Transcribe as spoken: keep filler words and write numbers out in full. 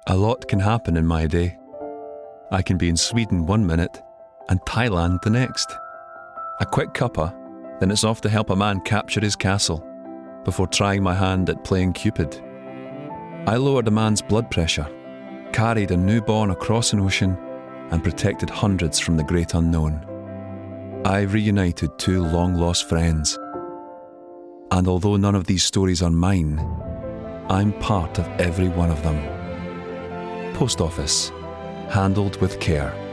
A lot can happen in my day. I can be in Sweden one minute and Thailand the next. A quick cuppa, then it's off to help a man capture his castle before trying my hand at playing Cupid. I lowered a man's blood pressure, carried a newborn across an ocean, and protected hundreds from the great unknown. I reunited two long-lost friends. And although none of these stories are mine, I'm part of every one of them. Post Office, handled with care.